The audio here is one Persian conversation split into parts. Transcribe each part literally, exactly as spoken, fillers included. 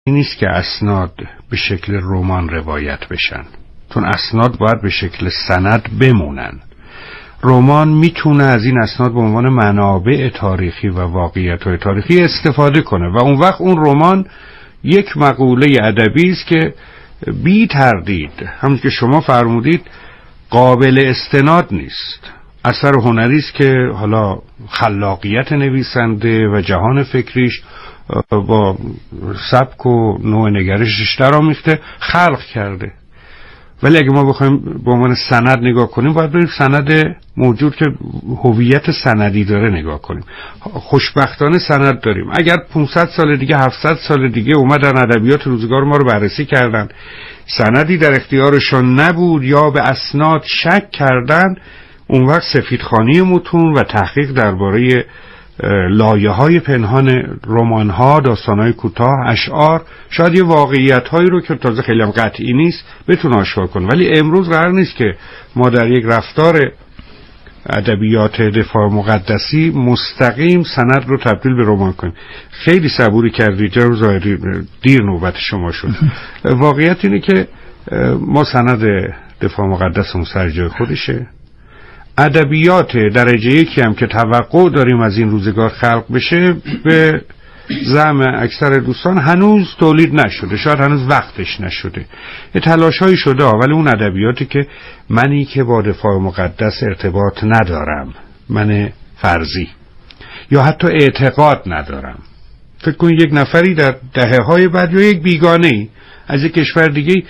این نیست که اسناد به شکل رمان روایت بشن، چون اسناد باید به شکل سند بمونن. رمان میتونه از این اسناد به عنوان منابع تاریخی و واقعیت‌های تاریخی استفاده کنه و اون وقت اون رمان یک مقوله ادبی است که بی تردید، همونطور که شما فرمودید، قابل استناد نیست. اثر هنری است که حالا خلاقیت نویسنده و جهان فکریش با سبک و نوع نگرشش درآمیخته خلق کرده. ولی اگه ما بخوایم به عنوان سند نگاه کنیم، باید بریم سند موجود که هویت سندی داره نگاه کنیم. خوشبختانه سند داریم. اگر پانصد سال دیگه، هفتصد سال دیگه اومدن ادبیات روزگار ما رو بررسی کردن، سندی در اختیارشون نبود یا به اسناد شک کردن، اون وقت سفیدخوانی متون و تحقیق درباره لایه‌های پنهان رمان‌ها، داستان‌های کوتاه، اشعار، شاید یه واقعیت‌هایی رو که تازه خیلی هم قطعی نیست بتونه آشکار کنه. ولی امروز قرار نیست که ما در یک رفتار ادبیات دفاع مقدسی مستقیم سند رو تبدیل به رمان کنیم. خیلی صبوری کردید جناب ظاهری، دیر نوبت شما شد. واقعیت اینه که ما سند دفاع مقدسمون سر جای خودشه. ادبیات درجه یکی هم که توقع داریم از این روزگار خلق بشه، به زعم اکثر دوستان هنوز تولید نشده، شاید هنوز وقتش نشده. یه تلاش‌هایی شده، ولی اون ادبیاتی که منی که با دفاع مقدس ارتباط ندارم، من فرضی، یا حتی اعتقاد ندارم، فکر کنید یک نفری در دهه‌های بعد یا یک بیگانه‌ای از یک کشور دیگه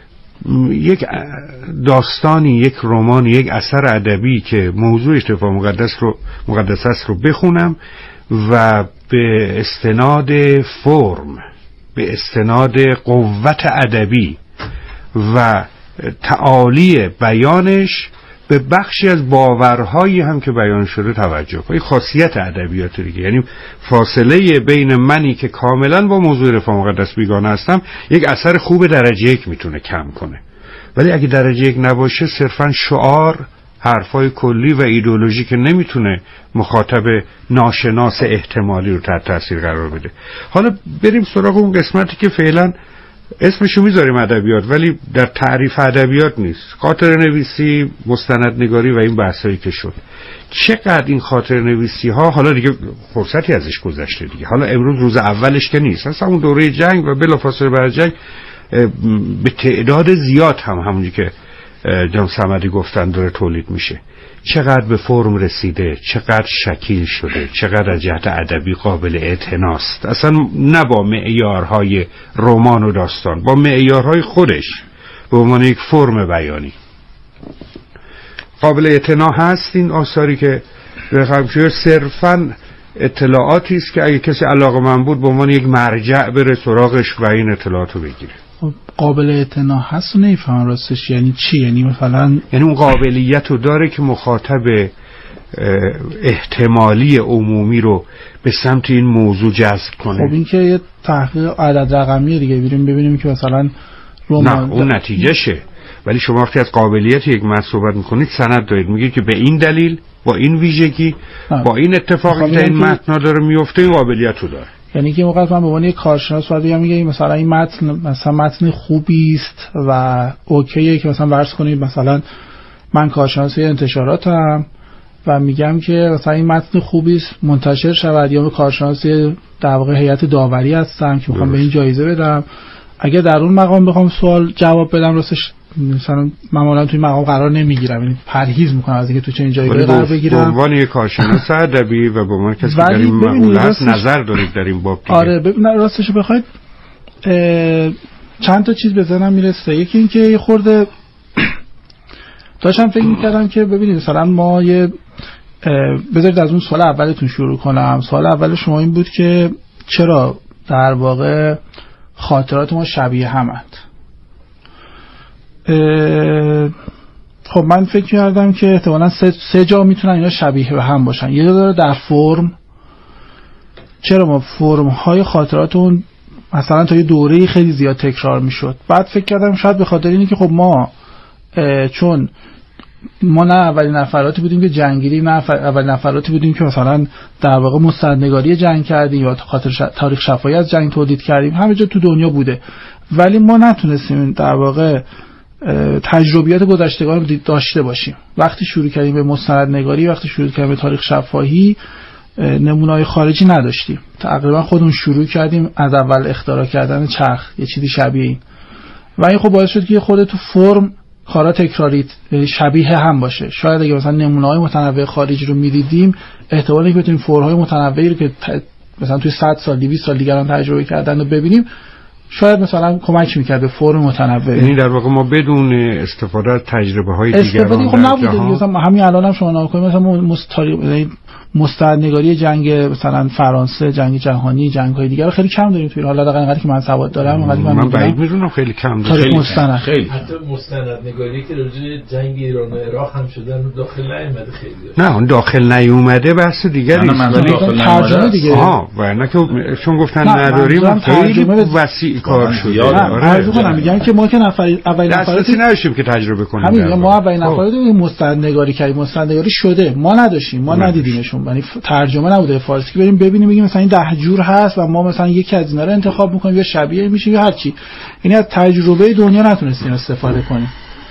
یک داستانی، یک رمان، یک اثر ادبی که موضوعش دفاع مقدس رو مقدس است رو بخونم و به استناد فرم، به استناد قوت ادبی و تعالی بیانش به بخشی از باورهایی هم که بیان شده توجه کنم. این خاصیت ادبیات دیگه، یعنی فاصله بین منی که کاملا با موضوع دفاع مقدس بیگانه هستم، یک اثر خوب درجه یک میتونه کم کنه. ولی اگه درجه یک نباشه، صرفا شعار، حرفای کلی و ایدئولوژی که نمیتونه مخاطب ناشناس احتمالی رو تحت تاثیر قرار بده. حالا بریم سراغ اون قسمتی که فعلا اسمشو میذاریم ادبیات، ولی در تعریف ادبیات نیست. خاطره نویسی، مستندنگاری و این بحثایی که شد. چقدر این خاطره نویسی ها، حالا دیگه فرصتی ازش گذشته دیگه، حالا امروز روز اولش که نیست، اصلا اون دوره جنگ و بلافاصله بعد جنگ به تعداد زیاد هم همونجوری که جناب صمدی گفتن داره تولید میشه. چقدر به فرم رسیده، چقدر شکیل شده، چقدر از جهت ادبی قابل اعتناست، اصلا نه با معیارهای رمان و داستان، با معیارهای خودش به عنوان یک فرم بیانی قابل اعتنا هست. این آثاری که رقم شده صرفاً اطلاعاتی است که اگه کسی علاقه‌مند بود به عنوان یک مرجع بره سراغش و این اطلاعاتو بگیره. قابل اعتنا هست و نمیفهم راستش یعنی چی؟ یعنی مثلا یعنی اون قابلیت رو داره که مخاطب احتمالی عمومی رو به سمت این موضوع جذب کنه. خب این که یه تحقیق عدد رقمی دیگه، بریم ببینیم که مثلا نه اون نتیجهشه. ولی شما وقتی از قابلیت یک متن صحبت میکنید، سند دارید، میگید که به این دلیل، با این ویژگی، با این اتفاقی که این متن داره میفته، این قابلیت رو داره. یعنی که موقع من به عنوان یک کارشناس باید بگم میگه مثلا این متن مثلا متن خوبی است و اوکیه که مثلا فرض کنید مثلا من کارشناس انتشاراتم و میگم که مثلا این متن خوبی است منتشر شود، یا کارشناس در واقع هیئت داوری هستم که میخوام به این جایزه بدم. اگر در اون مقام بخوام سوال جواب بدم، راستش مثلا معمولا توی مقام قرار نمیگیرم، یعنی پرهیز میکنم از اینکه تو چنین جایگاهی قرار بگیرم. به عنوان یک کارشناس ادبی و به عنوان کسی که در این مقوله هست نظر دارید در این باب دیگه. آره ببین راستش بخواید چند تا چیز به ذهنم میرسه. یکی این که یه خورده داشتم فکر میکردم که ببینید مثلا ما یه بذارید از اون سوال اولتون شروع کنم. سوال اول شما این بود که چرا در واقع خاطرات ما شبیه همند. خب من فکر کردم که احتمالاً سه, سه جا میتونن اینا شبیه به هم باشن. یه جا داره در فرم، چرا ما فرم های خاطراتون مثلا تا یه دوره خیلی زیاد تکرار میشد. بعد فکر کردم شاید به خاطر اینه که خب ما چون ما نه اولین نفراتی بودیم که جنگیدی، نه اولین نفراتی بودیم که مثلا در واقع مستندنگاری جنگ کردیم یا خاطر ش... تاریخ شفاهی از جنگ تولید کردیم، همه جا تو دنیا بوده، ولی ما نتونستیم در واقع تجربیات گذشتگان رو داشته باشیم. وقتی شروع کردیم به مستندنگاری، وقتی شروع کردیم به تاریخ شفاهی، نمونه‌های خارجی نداشتیم. تقریبا خودمون شروع کردیم از اول اختراع کردن چرخ، یه چیزی شبیه این، و این خب باعث شد که خود تو فرم کارا تکراری شبیه هم باشه. شاید اگه مثلا نمونه‌های متنوع خارجی رو می‌دیدیم، احتمالاً اینکه بتونیم فرم‌های متنوعی رو که مثلا توی صد سال دویست سال دیگران تجربه کردن رو ببینیم، شاید مثلا کمک می‌کرد به فرم متنوع. یعنی در واقع ما بدون استفاده از تجربه‌های دیگران خب نبوده. مثلا همین الان هم شما نگاه کنید، مثلا مستاری مستندنگاری جنگ مثلا فرانسه، جنگ جهانی، جنگ‌های دیگر خیلی کم داریم توی حالا دقیقاً اینقدر که من سواد دارم، اینقدر من, من بعید می‌دونم خیلی کم داریم. خیلی مستند خیلی حتی مستندنگاری که راجع جنگ ایران و عراق هم شدن داخل نیومده خیلی. نه اون داخل نیومده بحث دیگری است، ولی ترجمه دیگه. آها ورنه که چون گفتن نداریم خیلی وسیع کار شده. آره عرض کنم میگن که ما که نفر اولین نفراتی نداشتیم که تجربه کنیم. همین ما اولین نفراتی مستندنگاری کردیم، مستندنگاری شده، ما نداشتیم، ما ندیدیمشون، یعنی ترجمه نبوده فارسی که بریم ببینیم بگیم مثلا این ده جور هست و ما مثلا یکی از اینا رو انتخاب میکنیم یا شبیه میشه یا هر چی. یعنی از تجربه دنیا نتونستیم استفاده کنیم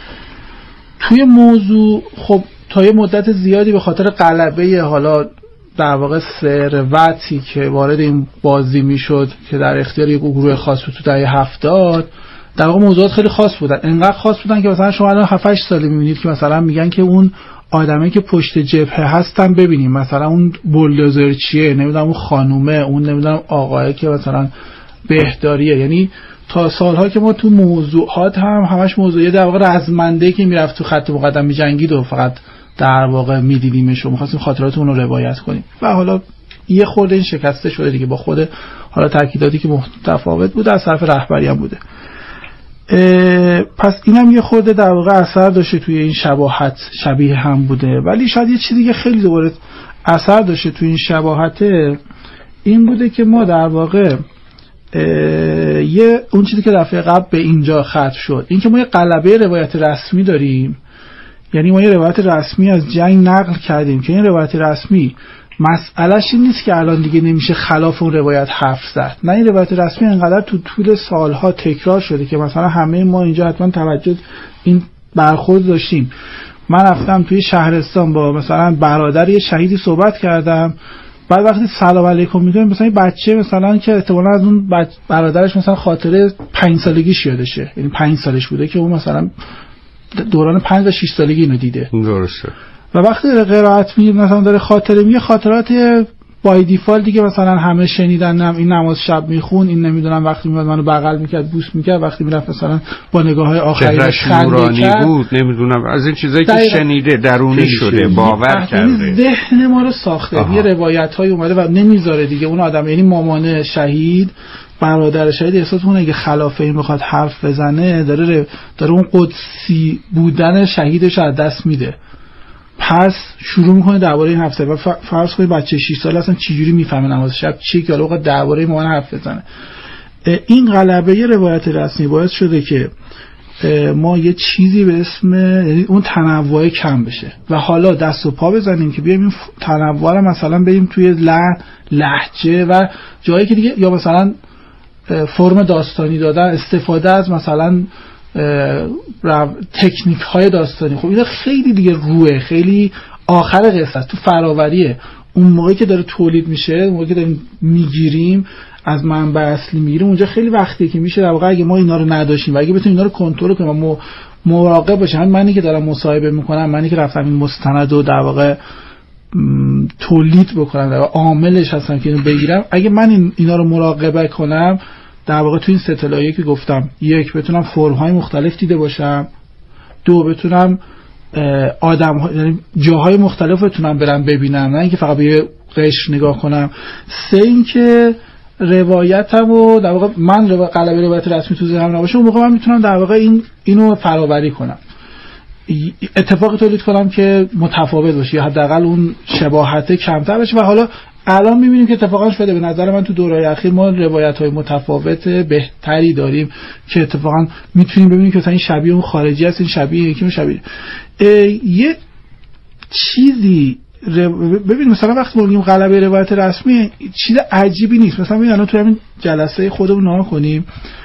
توی موضوع. خب تا یه مدت زیادی به خاطر غلبه حالا در واقع ثروتی که وارد این بازی میشد که در اختیار یک گروه خاص بود تو دهه هفتاد، در واقع موضوعات خیلی خاص بودن، انقدر خاص بودن که مثلا شما الان هفت هشت ساله میبینید که مثلا میگن که اون آدمایی که پشت جبهه هستن ببینیم مثلا اون بولدوزر چیه، نمیدونم اون خانومه، اون نمیدونم آقایی که مثلا بهداریه. یعنی تا سالها که ما تو موضوعات هم همش موضوعی در واقع رزمنده که میرفت تو خط مقدم میجنگید و فقط در واقع میدیدیمش و می‌خواستیم خاطرات اون رو روایت کنیم و حالا یه خورده این شکسته شده دیگه با خود حالا تاکیداتی که متفاوت بود از طرف رهبری هم بوده. پس اینم یه خورده در واقع اثر داشته توی این شباهت، شبیه هم بوده. ولی شاید یه چیزی که خیلی دوباره اثر داشته توی این شباهت این بوده که ما در واقع یه اون چیزی که دفعه قبل به اینجا ختم شد، این که ما یه قلبه روایت رسمی داریم. یعنی ما یه روایت رسمی از جنگ نقل کردیم که این روایت رسمی مسئلهش این نیست که الان دیگه نمیشه خلاف اون روایت حرف زد، نه، این روایت رسمی انقدر تو طول سالها تکرار شده که مثلا همه ما اینجا حتما توجه این برخورد داشتیم. من رفتم توی شهرستان با مثلا برادر یه شهیدی صحبت کردم، بعد وقتی سلام علیکم میگم مثلا این بچه مثلا که احتمالاً از اون برادرش مثلا خاطره پنج سالگیش یادشه، یعنی پنج سالش بوده که اون مثلا دوران پنج و شش سالگی اینو دیده. درسته. و وقتی قرائت میگه مثلا داره خاطره میگه خاطرات بای دیفالت دیگه مثلا همه شنیدن، این نماز شب میخون، این نمیدونم وقتی میاد منو بغل میکرد بوس میکرد، وقتی میرفت مثلا با نگاههای آخری خنده بود، نمیدونم از این چیزایی که شنیده درونی شده باور کرده، ذهن ما رو ساخته. یه روایت‌های اومده و نمیذاره دیگه اون آدم، یعنی مامان شهید، برادر شهید احساس کنه که خلاف این بخواد حرف بزنه داره داره اون قدسی بودن شهیدش از دست میده. پس شروع میکنه درباره این حرف زدن. فرض کنید بچه شش ساله اصلا چجوری میفهمه نماز شب چیه که الان درباره مامان حرف بزنه. این غلبه ی روایت رسمی باعث شده که ما یه چیزی به اسم، یعنی اون تنوع کم بشه و حالا دست و پا بزنیم که بیایم این تنوع رو مثلا بریم توی لحن، لهجه و جایی که دیگه، یا مثلا فرم داستانی دادن، استفاده از مثلا تکنیک های داستانی. خب اینا خیلی دیگه روه، خیلی آخر قصه تو فراوریه. اون موقعی که داره تولید میشه، اون موقعی که داریم میگیریم از منبع اصلی میگیریم، اونجا خیلی وقتیه که میشه در واقع اگه ما اینا رو نداشتیم و اگه بتونیم اینا رو کنترل کنیم و مراقب باشیم، منی که دارم مصاحبه میکنم، منی که رفتم این مستند رو در واقع تولید بکنم، در واقع عاملش هستم که اینو بگیرم، اگه من این اینا رو مراقبه کنم، در واقع تو این سه طلایه که گفتم، یک بتونم فرم‌های مختلف دیده باشم، دو بتونم آدم، یعنی جاهای مختلف بتونم برم ببینم، نه اینکه فقط به یه قشر نگاه کنم، سه اینکه روایتم و در واقع من رو قلبه روایت رسمی تو ذهنم نباشه، اون موقع من میتونم در واقع این اینو فراوری کنم، اتفاقی تولید کنم که متفاوت باشه یا حداقل اون شباهت کمتر بشه و حالا الان میبینیم که اتفاقا شده. به نظر من تو دورهای اخیر ما روایت‌های متفاوت بهتری داریم که اتفاقا میتونیم ببینیم که مثلا این شبیه اون خارجی است، این شبیه یکی اون شبیه یه چیزی. ببین مثلا وقتی ما میگیم غلبه روایت رسمی چیز عجیبی نیست. مثلا ببین الان تو همین جلسه خودمون نگاه کنیم،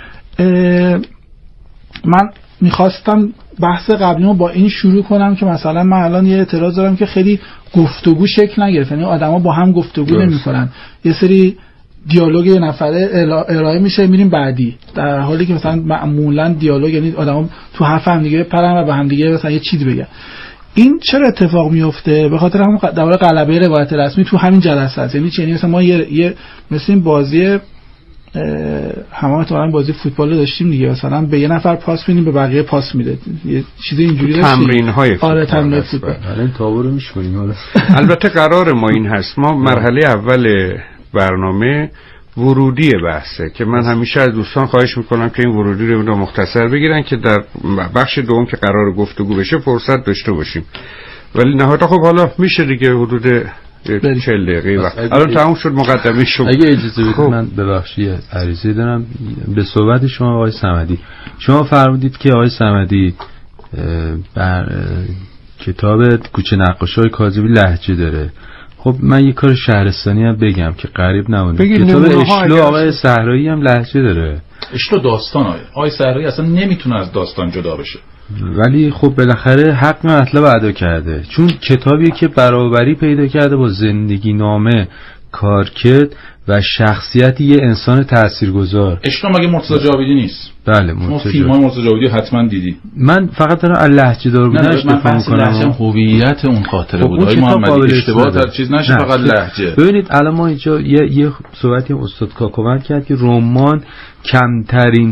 من میخواستم بحث قبلیمو با این شروع کنم که مثلا من الان یه اعتراض دارم که خیلی گفتگو شکل نگرفت، یعنی آدما با هم گفتگو نمی‌کنن، یه سری دیالوگ یه نفره ارائه میشه میریم بعدی، در حالی که مثلا معمولا دیالوگ یعنی آدما تو حرف هم دیگه بپرن و به هم دیگه مثلا یه چیزی بگن. این چرا اتفاق میفته؟ به خاطر همون دوره غلبه روایت رسمی تو همین جلسه است. یعنی چی؟ یعنی مثلا ما یه, یه مثل این بازی همه تو بازی فوتبال رو داشتیم دیگه، مثلا به یه نفر پاس میدیم به بقیه پاس میده، یه چیز اینجوری داشتیم، تمرین‌های فوتبال. آره تمرین فوتبال. الان تابو رو میشونیم. حالا البته قرار ما این هست، ما مرحله اول برنامه ورودی بحثه که من همیشه از دوستان خواهش میکنم که این ورودی رو مختصر بگیرن که در بخش دوم که قرار گفتگو بشه فرصت داشته باشیم. ولی نهایتا خب حالا میشه دیگه حدود چهل دقیقه وقت الان تموم شد مقدمه شما. اگه اجازه بدید من ببخشید عریضه دارم به صحبت شما آقای صمدی. شما فرمودید که آقای صمدی بر کتاب کوچه نقاشی‌های کاظمی لهجه داره. خب من یه کار شهرستانی هم بگم که غریب نمونه، کتاب اشلو آقای صحرایی هم لهجه داره. اشلو داستان آقای آقای صحرایی اصلا نمیتونه از داستان جدا بشه، ولی خب بالاخره حق مطلب ادا کرده، چون کتابی که برابری پیدا کرده با زندگی نامه کارکرد و شخصیتی یه انسان تاثیرگذار. اشلو مگه مرتضی جاویدی نیست؟ بله مرتضی. فیلم‌های مرتضی جاویدی حتما دیدی. من فقط دارم لهجه دار بودنش دفاع می‌کنم. لهجه هویت اون خاطره خب بود. آقای محمدی اشتباه در چیز نشه فقط لهجه. ببینید الان ما اینجا یه یه صحبتی استاد کاکوان کرد که رمان کمترین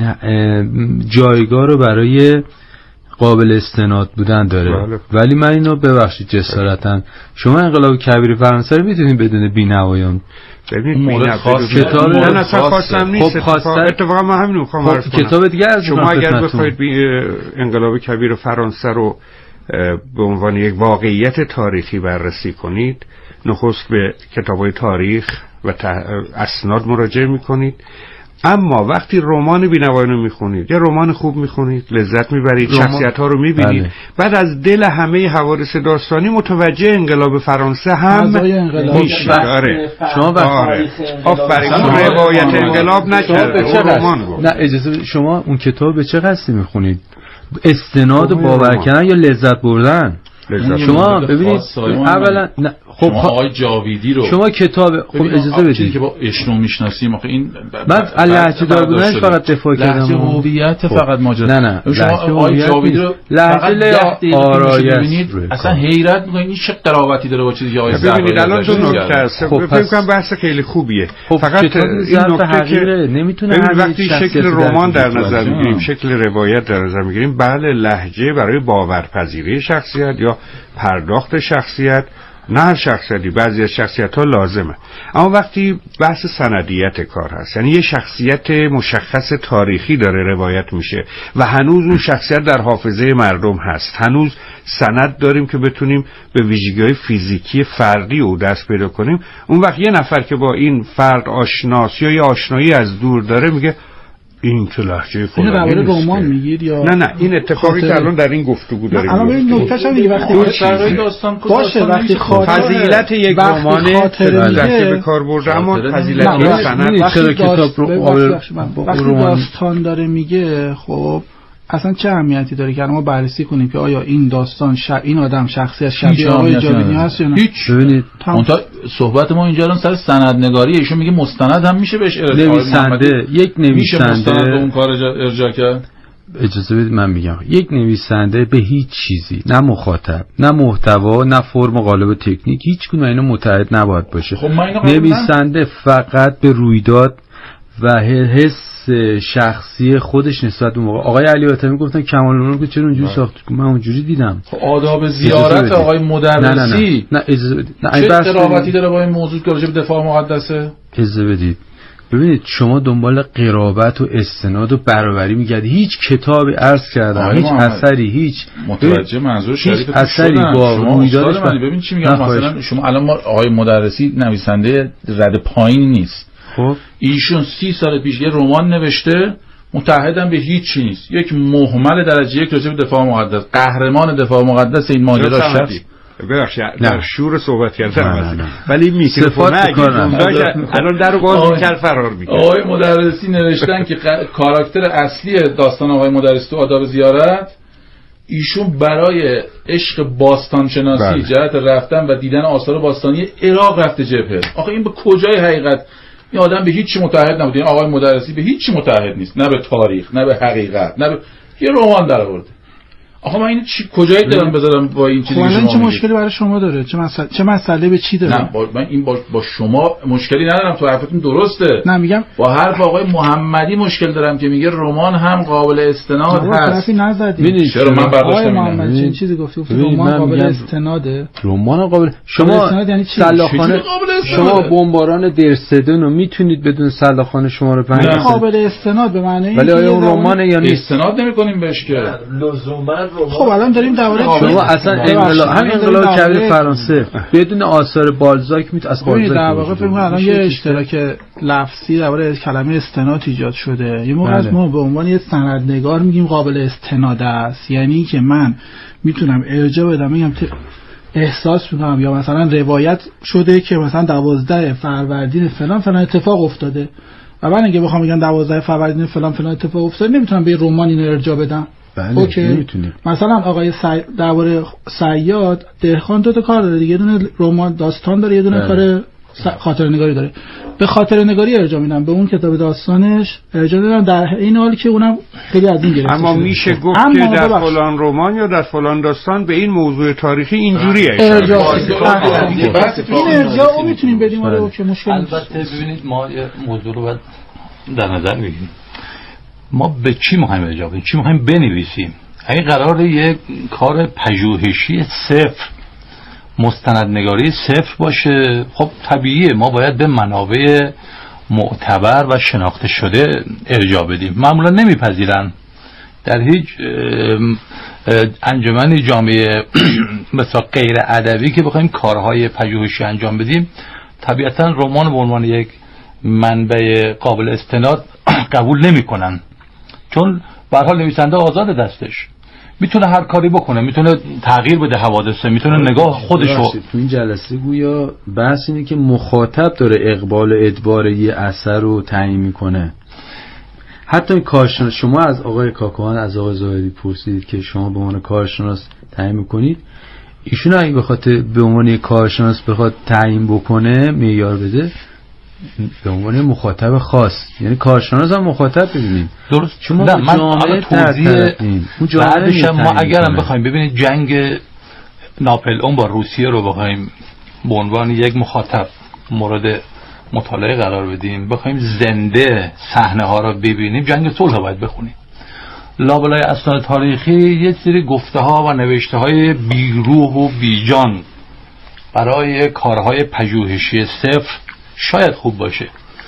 جایگاه رو برای قابل استناد بودن داره. بله. ولی من اینو ببخشید جسارتاً شما انقلاب کبیر فرانسه رو میتونید بدون بی‌نوایان ببینید مورد خاص کتاب نه اصلا خواستم نیست. خب اتفاقا من همین رو می‌خوام عرض کنم. کتاب دیگه از شما اگر بخواید انقلاب کبیر فرانسه رو به عنوان یک واقعیت تاریخی بررسی کنید، نخست به کتاب‌های تاریخ و اسناد مراجعه می‌کنید. اما وقتی رمان بی‌نوایان رو میخونید یا رمان خوب میخونید، لذت میبرید، شخصیت‌ها رو میبینید، بله. بعد از دل همه حوادث داستانی متوجه انقلاب فرانسه هم میشید. آره شما آره آفرین روایت انقلاب نکرده، رمان بود. نه اجازه، شما اون کتاب به چه قصدی میخونید؟ استناد و باور کردن یا لذت بردن؟ شما ببینید اولا خب آقای جاویدی رو شما کتاب خب اجازه بدید که با اشنو میشناسیم آخه این من لهجه دار بودنش فقط دفاع کردم. لهجه هویت فقط ماجرا. نه نه شما آقای جاویدی رو لهجه آرایش اصلا حیرت میکنید این چه قرابتی داره با چیزی که آقای ببینید الان دو نکته است. فکر کنم بحث خیلی خوبیه. فقط این نکته که نمیتونه وقتی شکل رمان در نظر میگیریم، شکل روایت در نظر میگیریم، بله لهجه برای باورپذیری شخصیت یا پرداخت شخصیت، نه هر شخصیتی، بعضی از شخصیت ها لازمه. اما وقتی بحث سندیت کار هست، یعنی یه شخصیت مشخص تاریخی داره روایت میشه و هنوز اون شخصیت در حافظه مردم هست، هنوز سند داریم که بتونیم به ویژگی‌های فیزیکی فردی او دست پیدا کنیم، اون وقت یه نفر که با این فرد آشناس یا یه آشنایی از دور داره میگه این که لهجه فلانی نیست. رمان میگید یا نه نه این اتفاقی که الان در این گفتگو داریم. الان این نکتهش هم وقتی برای داستان باشه، وقتی فضیلت یک رمان که به کار برده، اما فضیلت یک سند وقتی کتاب رو داستان داره میگه، خب اصلا چه اهمیتی داره که ما بررسی کنیم که آیا این داستان ش... این آدم شخصیت شبیه آقای جاویدی هست یا نه؟ هیچ. ببینید اونتا صحبت ما اینجا الان سر سندنگاری، ایشون میگه مستند هم میشه بهش ارجاع، نویسنده یک نویسنده به اون کار ارجاع کرد. اجازه بدید من بگم، یک نویسنده به هیچ چیزی، نه مخاطب، نه محتوا، نه فرم و قالب تکنیک، هیچ کدوم اینا متحد نباید باشه. خب نویسنده فقط به رویداد و حس شخصی خودش نسبت به موقع. آقای علی حاتمی گفتن کمال العلوم که چرا اونجوری ساخت، من اونجوری دیدم. آداب زیارت آقای مدرسی نه نه نه, نه اجازه بدید. نه چه ارتباطی داره با این موضوع که راجع به دفاع مقدسه؟ اجازه بدید. ببینید شما دنبال قرابت و استناد و برابری میگردید، هیچ کتابی عرض کردم، هیچ اثری، هیچ متوجه منظور شریفتون اثری با رویدادش ب... ببین چی میگم. مثلا شما الان ما آقای مدرسی نویسنده رد پایین نیست، خب ایشون سی سال پیش یه رمان نوشته، متحدم به هیچ چیز نیست، یک مهمل درجه یک راجع به دفاع مقدس، قهرمان دفاع مقدس این ماجرا شخص. ببخشید در شور صحبت کردن ولی میکروفون اگه الان درو باز میکرد فرار میکرد. آقای مدرسی نوشتن که کاراکتر اصلی داستان آقای مدرسی تو آداب زیارت، ایشون برای عشق باستان شناسی جهت رفتن و دیدن آثار باستانی عراق رفته جبهه. آخه این به کجای حقیقت؟ این آدم به هیچ چی متحد نبود. این آقای مدرسی به هیچ چی متحد نیست، نه به تاریخ، نه به حقیقت، نه به یه رمان در آورده. آخه من این چی کجایی دارم بذارم با این چیزی که شما چه مشکلی برای شما داره؟ چه مسئله چه مسئله به چی داره؟ نه با من این با, با شما مشکلی ندارم، تو حرفتون درسته. نه میگم با حرف آقای محمدی مشکل دارم که میگه رمان هم قابل استناد هست. ببینید چرا من برداشتم محمد چه چیزی گفتی؟ رمان قابل استناده. رمان قابل شما سلاخانه شما بمباران درسدن رو میتونید بدون سلاخانه شما رو پنج قابل استناد به معنی ولی آیا اون رمانه یا نیست؟ استناد نمی‌کنیم بهش که لزوما. خب الان داریم درباره شما اصلا انقلاب همین انقلاب کبیر فرانسه بدون آثار بالزاک میت از بالزاک در واقع فکر کنم الان یه اشتراک لفظی درباره کلمه استناد ایجاد شده. یه موقع از ما به عنوان یه سندنگار میگیم قابل استناد است، یعنی که من میتونم ارجاع بدم، میگم احساس میکنم یا مثلا روایت شده که مثلا دوازده فروردین فلان فلان اتفاق افتاده و من اگه بخوام بگم دوازده فروردین فلان فلان اتفاق افتاده نمیتونم به رمان اینو ارجاع بدم. بله اوکی نمیتونی. مثلا آقای سی... درباره صیاد دهقان دو تا کار داره دیگه، یه دونه رمان داستان داره، یه دونه بله. کار س... خاطره نگاری داره. به خاطره نگاری ارجاع میدم، به اون کتاب داستانش ارجاع میدم، در این حالی که اونم خیلی از این گرفته. اما میشه گفت که در ببخش. فلان رمان یا در فلان داستان به این موضوع تاریخی اینجوریه ارجاع این ارجاع رو میتونیم بدیم آره که مشکل نیست. البته ببینید ما یه موضوع رو باید در نظر بگیریم، ما به چی میخوایم ارجاع بدیم، چی میخوایم بنویسیم. اگه قراره یک کار پژوهشی صفر، مستندنگاری صفر باشه، خب طبیعیه ما باید به منابع معتبر و شناخته شده ارجاع بدیم. معمولا نمیپذیرن در هیچ انجمن جامعه مثلا غیر ادبی که بخوایم کارهای پژوهشی انجام بدیم، طبیعتا رمان به عنوان یک منبع قابل استناد قبول نمیکنن، چون به هر حال نویسنده آزاد دستش، میتونه هر کاری بکنه، میتونه تغییر بده حوادث، میتونه نگاه خودشو. تو این جلسه گویا بحث اینه که مخاطب داره اقبال و ادبار یه اثر رو تعیین میکنه. حتی کارشناس، شما از آقای کاکوان از آقای زاهدی پرسیدید که شما به عنوان کارشناس تعیین میکنید، ایشون اگه بخاطر به عنوان کارشناس بخواد تعیین بکنه، معیار بده، به عنوان مخاطب خاص، یعنی کارشناس هم مخاطب ببینیم. درست. شما نه من جامعه توضیح بعدش ما اگرم بخوایم ببینید جنگ ناپل اون با روسیه رو بخوایم به عنوان یک مخاطب مورد مطالعه قرار بدیم، بخوایم زنده صحنه ها رو ببینیم، جنگ صلح باید بخونیم. لابلای اسناد تاریخی یه سری گفته ها و نوشته های بیروح و بیجان برای کارهای پژوهشی صفر شاید خوب باشه،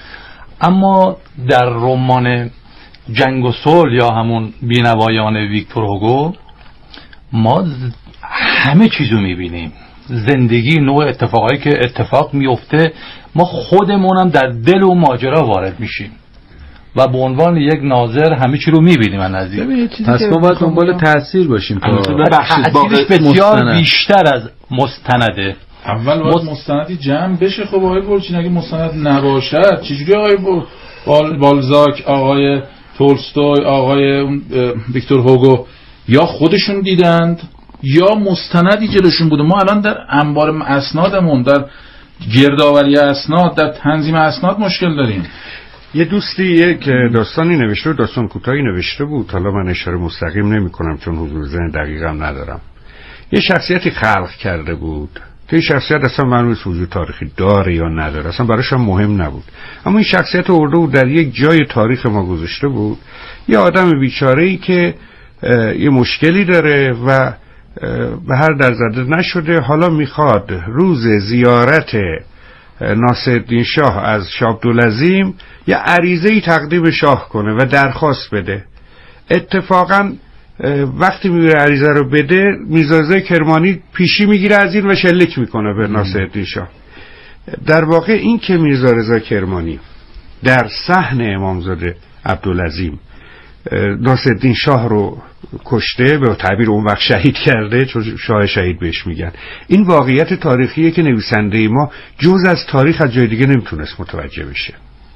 اما در رمان جنگ و صلح یا همون بینوایان ویکتور هوگو ما همه چیزو میبینیم، زندگی، نوع اتفاقایی که اتفاق میفته، ما خودمونم در دل و ماجرا وارد میشیم و به عنوان یک ناظر همه چی رو میبینیم از نزدیک. پس ما باید دنبال تاثیر باشیم. تاثیرش بسیار بیشتر از مستنده. اول باید مست... مستندی جمع بشه. خب آقای گلچین اگه مستند نباشد چجوری آقای بال... بالزاک، آقای تولستوی، آقای ویکتور هوگو یا خودشون دیدند یا مستندی جلوشون بوده؟ ما الان در انبار اسنادمون، در گردآوری اسناد، در تنظیم اسناد مشکل داریم. یه دوستی یک داستانی نوشته، داستان کوتاهی نوشته بود، حالا من اشاره مستقیم نمی کنم چون حضور ذهن دقیقم ندارم. یه شخصیتی خلق کرده بود که این شخصیت اصلا معلوم نیست وجود تاریخی داره یا نداره، اصلا براش هم مهم نبود، اما این شخصیت آورده بود در یک جای تاریخ ما گذاشته بود، یه آدم بیچاره‌ای که یه مشکلی داره و به هر در زده نشده، حالا میخواد روز زیارت ناصرالدین شاه از شاه عبدالعظیم یه عریضه‌ای تقدیم شاه کنه و درخواست بده. اتفاقا وقتی میره عریضه رو بده، میرزا رضا کرمانی پیشی میگیره از این و شلیک میکنه به ناصرالدین شاه. در واقع این که میرزا رضا کرمانی در صحن امامزاده عبدالعظیم ناصرالدین شاه رو کشته، به تعبیر اون وقت شهید کرده، چون شاه شهید بهش میگن، این واقعیت تاریخیه که نویسنده ما جز از تاریخ از جای دیگه نمیتونست متوجه بشه.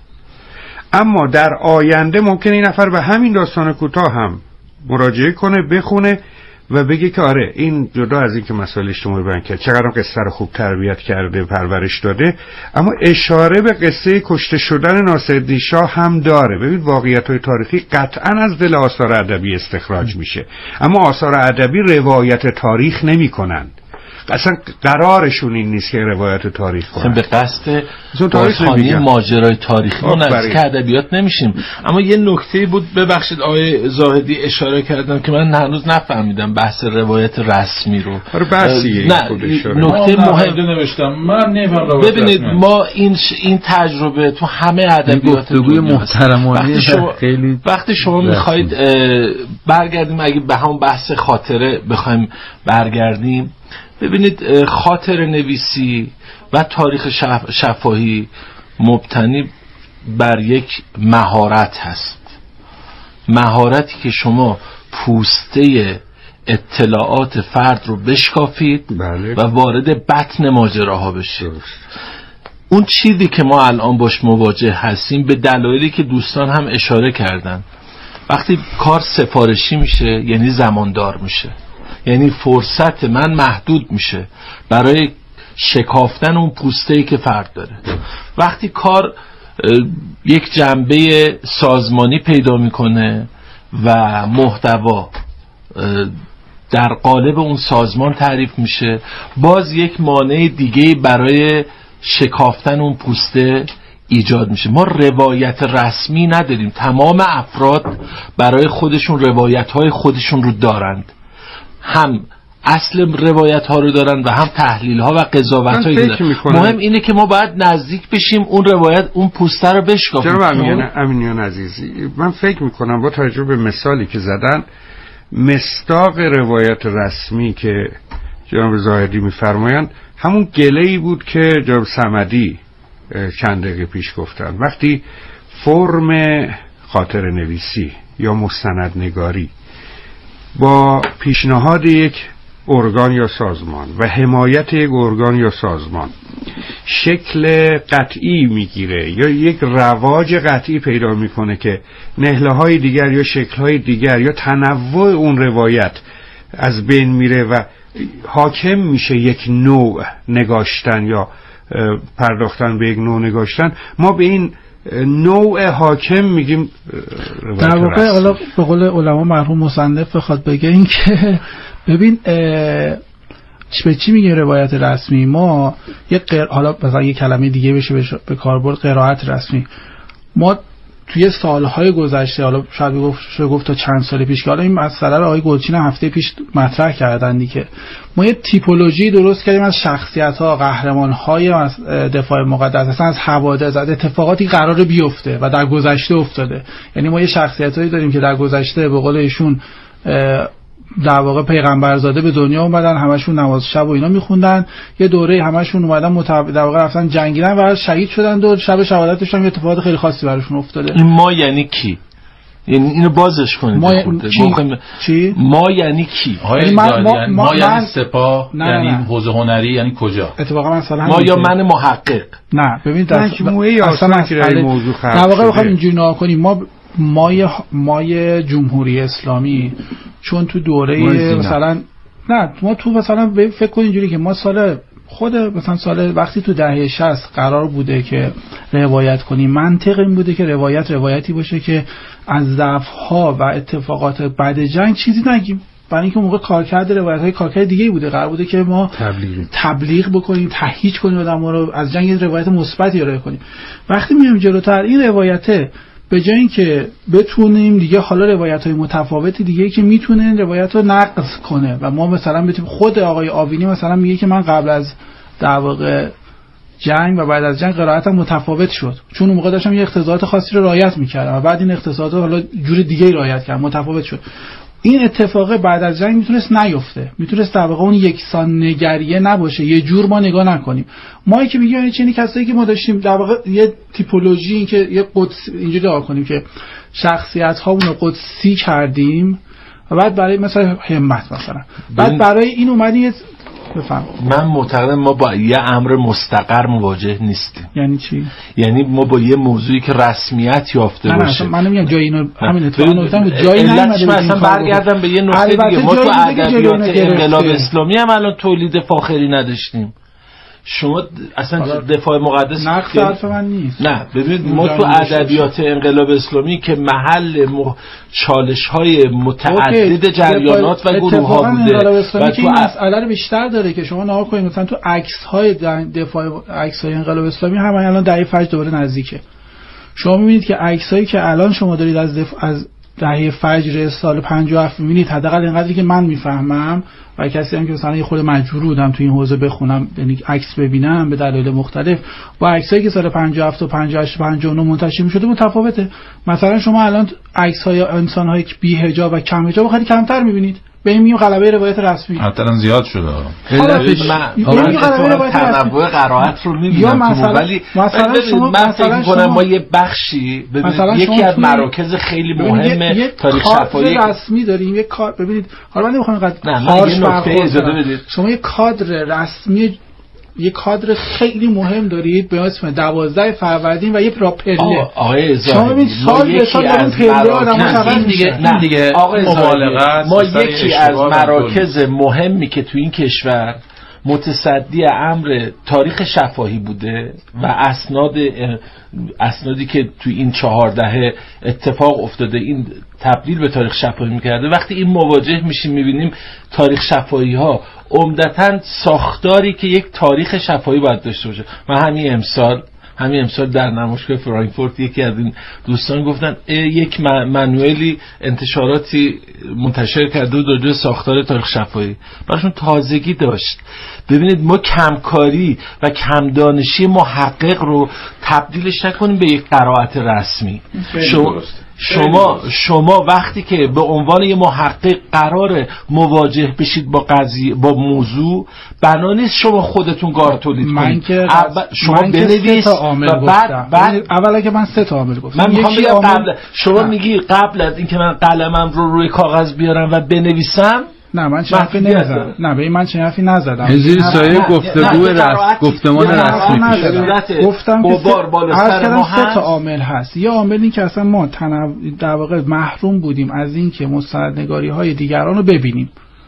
اما در آینده ممکنه این نفر به همین داستان کوتاه هم مراجعه کنه، بخونه و بگه که آره این جدا از این که مسائل اجتماعی بیان کرد، چقدر قصه رو خوب تربیت کرده، پرورش داده، اما اشاره به قصه کشته شدن ناصرالدین شاه هم داره. ببین واقعیت‌های تاریخی قطعا از دل آثار ادبی استخراج میشه، اما آثار ادبی روایت تاریخ نمی‌کنن. اصلا قرارشون این نیست که روایت تاریخ کنن. به قصد بازخوانی ماجرای تاریخی ما نزدیک ادبیات نمیشیم. اما یه نکته بود، ببخشید آقای زاهدی اشاره کردن که من هنوز نفهمیدم بحث روایت رسمی رو. آره بحثیه. نه نکته مهم نوشتم من نمیفهمم. ببینید ما این این تجربه تو همه ادبیات دنیا محترمانه خیلی وقتی شما میخواید برگردیم، اگه به همون بحث خاطره بخوایم برگردیم، ببینید خاطر نویسی و تاریخ شف... شفاهی مبتنی بر یک مهارت هست، مهارتی که شما پوسته اطلاعات فرد رو بشکافید بله. و وارد بطن ماجراها بشید. اون چیزی که ما الان باش مواجه هستیم به دلایلی که دوستان هم اشاره کردن، وقتی کار سفارشی میشه یعنی زماندار میشه، یعنی فرصت من محدود میشه برای شکافتن اون پوسته‌ای که فرد داره. وقتی کار یک جنبه سازمانی پیدا میکنه و محتوا در قالب اون سازمان تعریف میشه، باز یک مانع دیگه برای شکافتن اون پوسته ایجاد میشه. ما روایت رسمی نداریم، تمام افراد برای خودشون روایت های خودشون رو دارند، هم اصل روایت ها رو دارن و هم تحلیل ها و قضاوت هایی دارن. مهم اینه که ما باید نزدیک بشیم اون روایت، اون پوسته رو بشکافیم. جناب امینیان عزیزی، من فکر میکنم با توجه به مثالی که زدن، مصداق روایت رسمی که جناب زاهدی میفرمایند همون گله‌ای بود که جناب صمدی چند دقیقه پیش گفتن. وقتی فرم خاطر نویسی یا مستندنگاری با پیشنهاد یک ارگان یا سازمان و حمایت یک ارگان یا سازمان شکل قطعی میگیره یا یک رواج قطعی پیدا میکنه که نهله های دیگر یا شکل های دیگر یا تنوع اون روایت از بین میره و حاکم میشه یک نوع نگاشتن یا پرداختن به یک نوع نگاشتن، ما به این نوع حاکم میگیم در واقع. حالا به قول علما مرحوم مصنف بخواد بگه این که ببین به چی میگه روایت رسمی، ما یک قر... حالا مثلا یک کلمه دیگه بشه بش... به کاربرد قرائت رسمی، ما توی سالهای گذشته، حالا شاید گفت شاید گفت تا چند سال پیش که حالا این مسئله رو آقای گلچین هفته پیش مطرح کردن دیگه، ما یه تیپولوژی درست کردیم از شخصیت‌ها، قهرمان‌های دفاع مقدس، اصلا از حوادث، از اتفاقاتی قراره بیفته و در گذشته افتاده. یعنی ما یه شخصیتایی داریم که در گذشته به قول ایشون در واقع پیغمبرزاده به دنیا اومدن، همشون نماز شب و اینا میخوندن، یه دوره همشون اومدن متو... در واقع رفتن جنگیدن و شهید شدن و شب شهادتشون هم اتفاقات خیلی خاصی براشون افتاده. این ما یعنی کی؟ یعنی اینو بازش کنید. ما چی؟ چی؟ ما یعنی کی؟ یعنی ما, ما, ما, ما یعنی سپاه، یعنی حوزه هنری، یعنی کجا؟ اتفاقا مثلا ما یا من محقق. نه ببین در مجموعه اصلا که این موضوع خاصه در واقع بخوام اینجوری نگاه کنیم، ما مای مای جمهوری اسلامی چون تو دوره مثلا نه ما تو مثلا فکر کن اینجوری که ما سال خود مثلا سال وقتی تو دهه شصت قرار بوده که روایت کنیم، منطق این بوده که روایت روایتی باشه که از ضعف‌ها و اتفاقات بعد جنگ چیزی نگیم، برای اینکه موقع کارکرد روایت‌های کارکرد دیگه بوده، قرار بوده که ما تبلیغ تبلیغ بکنیم، تهییج کنیم آدم‌ها رو از جنگ، روایت مثبتی ارائه کنیم. وقتی میایم جلوتر این روایته به جای اینکه بتونیم دیگه حالا روایت‌های متفاوتی دیگه که میتونه روایت رو نقض کنه و ما مثلا بتونیم، خود آقای آوینی مثلا میگه که من قبل از در واقع جنگ و بعد از جنگ قرائتم متفاوت شد، چون اون موقع داشتم یه اقتضاعات خاصی رو رعایت می‌کردم و بعد این اقتضاعات حالا جور دیگه‌ای رعایت کردم، متفاوت شد. این اتفاق بعد از جنگ میتونست نیفته، میتونست در واقع اون یکسان نگریه نباشه، یه جور ما نگاه نکنیم. ما که میگیم این چنین کسایی که ما داشتیم در واقع یه تیپولوژی، این که یه قدس اینجوری نگاه کنیم که شخصیت هامون رو قدسی کردیم و بعد برای مثلا همت مثلا بعد برای این اومدیم. بفهم. من معتقدم ما با یه امر مستقر مواجه نیستیم. یعنی چی؟ یعنی ما با یه موضوعی که رسمیت یافته نه باشه. من نمیگم جای اینو همین اتفاق نگفتم جایی نمیاد. مثلا برگردم به یه نکته دیگه، ما تو ادبیات انقلاب اسلامی هم الان تولید فاخری نداشتیم. شما اصلا دفاع مقدس نقص حرف من نیست. نه ببینید ما تو ادبیات انقلاب اسلامی که محل مح... چالش‌های متعدد جریانات و گروه‌ها بوده و تو مسئله رو بیشتر داره که شما نگاه کنید مثلا تو عکس‌های دفاع عکس‌های انقلاب اسلامی هم الان دهه فجر دوباره نزدیکه. شما می‌بینید که عکسایی که الان شما دارید از دفاع از دهه فجر سال پنجاه و هفت می‌بینید، حداقل اینقدری که من می‌فهمم و کسی هم که مثلا یه خورده مجبور بودم تو این حوزه بخونم، یعنی عکس ببینم به دلایل مختلف، با عکسایی که سال پنجاه و هفت و پنجاه و هشت و پنجاه و نه منتشر می‌شده متفاوته. مثلا شما الان عکس‌های انسان‌های بی حجاب و کم حجاب خیلی کمتر می‌بینید. به این میگیم غلبه روایت رسمی. حتی زیاد شده. من تنوع قرائت رو می‌بینم، ولی مثلا شما مثلا شما ما یه بخشی یکی از مراکز خیلی مهم تاریخ شفاهی رسمی داریم، یه کار ببینید. حالا من نمی‌خوام اینقدر شما یه کادر رسمی، یه کادر خیلی مهم دارید به اسم دوازده فروردین و یه پراپله. آقای شما ببینید سال به سال اون پله آدم‌ها دیگه نه دیگه مبالغه. ما یکی از مراکز مهمی که تو این کشور متصدی امر تاریخ شفاهی بوده و اسناد اسنادی که تو این چهار دهه اتفاق افتاده این تبدیل به تاریخ شفاهی می‌کرده، وقتی این مواجه میشیم می‌بینیم تاریخ شفاهی ها عمدتاً ساختاری که یک تاریخ شفاهی باید داشته باشه. من همین امسال همین امسال در نمایشگاه فرانکفورت یکی از این دوستان گفتن یک منوئلی انتشاراتی منتشر کرده در جای ساختار تاریخ شفاهی، براشون تازگی داشت. ببینید ما کمکاری و کمدانشی محقق رو تبدیلش نکنیم به یک قرائت رسمی. شما شما شما وقتی که به عنوان یه محقق قراره مواجه بشید با قضیه با موضوع، بنا نیست شما خودتون گار تولید کنید. شما بنویس و بعد بعد اولا که من سه تا عامل گفتم. من میخوام بگم قبل شما میگی قبل از اینکه من قلمم رو روی کاغذ بیارم و بنویسم. نه من چه حرفی نزدم. نه به این من چه حرفی نزدم. زیر سایه گفتگو رسم گفتمان رسمی گفتم که هر کدوم سه تا عامل هست. یه عاملی که اصلا ما تنوع در واقع محروم بودیم از این که مستندنگاری‌های دیگران رو ببینیم.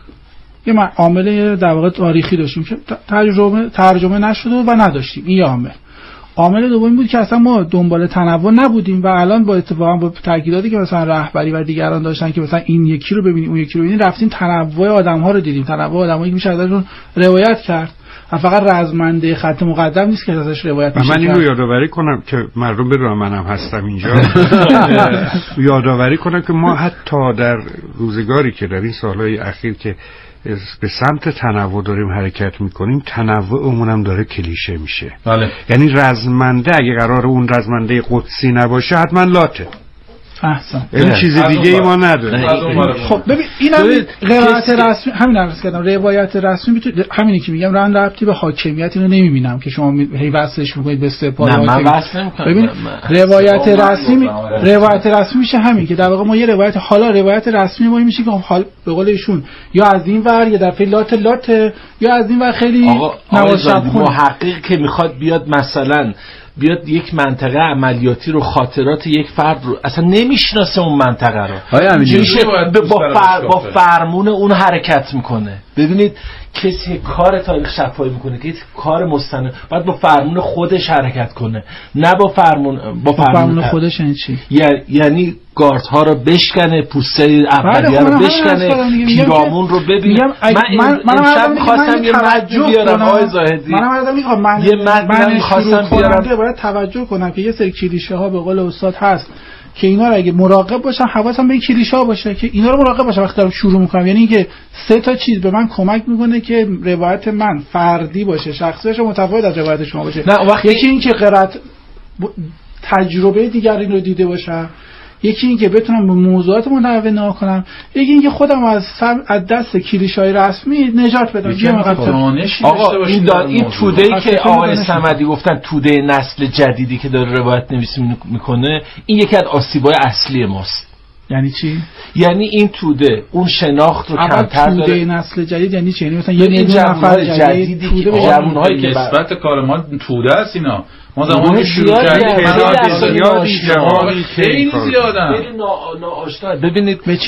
یه عامل در واقع تاریخی داشتیم که ترجمه ترجمه نشده و نداشتیم. این عامل. عامل دومی بود که اصلا ما دنبال تنوع نبودیم و الان با اتفاقا با تاکیداتی که مثلا رهبری و دیگران داشتن که مثلا این یکی رو ببینیم اون یکی رو ببینیم، رفتیم تنوع آدم‌ها رو دیدیم. تنوع آدمایی که میشه ازشون روایت کرد و فقط رزمنده خط مقدم نیست که ازش روایت میشه. من اینو یادآوری کنم که مردم بدونن منم هستم اینجا. یادآوری کنم که ما حتی در روزگاری که در این سالهای اخیر که به سمت تنوع داریم حرکت میکنیم، تنوعمون هم داره کلیشه میشه. بله. یعنی رزمنده اگه قرار اون رزمنده قدسی نباشه حتما لاته. احسن. این چیز دیگه ای ما نداره. خب ببین اینم روایت رسمی، همین عرض کردم روایت رسمی میتونه همینی که میگم رند ربطی به حاکمیت اینو نمیبینم که شما هی وصلش میکنید به سپاه. نه من وصل نمیکنم. ببین روایت رسمی روایت رسمی میشه همین که در واقع ما یه روایت، حالا روایت رسمی ما میشه که حال به قول ایشون یا از این ور یه دفعه لات لات یا از این ور خیلی نوازشب محقق که میخواد بیاد مثلا بیاد یک منطقه عملیاتی رو، خاطرات یک فرد رو اصلا نمیشناسه اون منطقه رو، با, فر... با فرمون اون حرکت میکنه. ببینید کسی کار تاریخ شفاهی میکنه که کار مستند باید با فرمون خودش حرکت کنه، نه با فرمون با فرمون, فرمون خودش. یعنی چی؟ یعنی گارد ها رو بشکنه، پوسته اولیه رو بشکنه، پیرامون رو ببینه. من امشب میخواستم یه متن بیارم آقای زاهدی، یه متن میخواستم بیارم. باید توجه کنم که یه سری کلیشه ها به قول استاد هست که اینا رو اگه مراقب باشم، حواسم به این کلیشه‌ها باشه که اینا رو مراقب باشم وقتی دارم شروع میکنم. یعنی اینکه سه تا چیز به من کمک میکنه که روایت من فردی باشه، شخصی باشه، متفاوت از روایت شما باشه. نه وقتی یکی این که قرائت تجربه دیگران رو دیده باشم، یکی این که بتونم به موضوعات متنوع نگاه کنم، یکی این که خودم از سر از دست کلیشه‌های رسمی نجات بدم. آقا این دار این توده‌ای که آقای صمدی گفتن توده نسل جدیدی که داره روایت نویسی میکنه، این یکی از آسیب‌های اصلی ماست. یعنی چی؟ یعنی این توده اون شناخت رو کمتر داره. توده نسل جدید یعنی چی؟ یعنی مثلا یه نفر جدیدی که جوان‌هایی که نسبت کار ما توده است اینا. ما زمانی که شروع کردیم خیلی زیادن. ببینید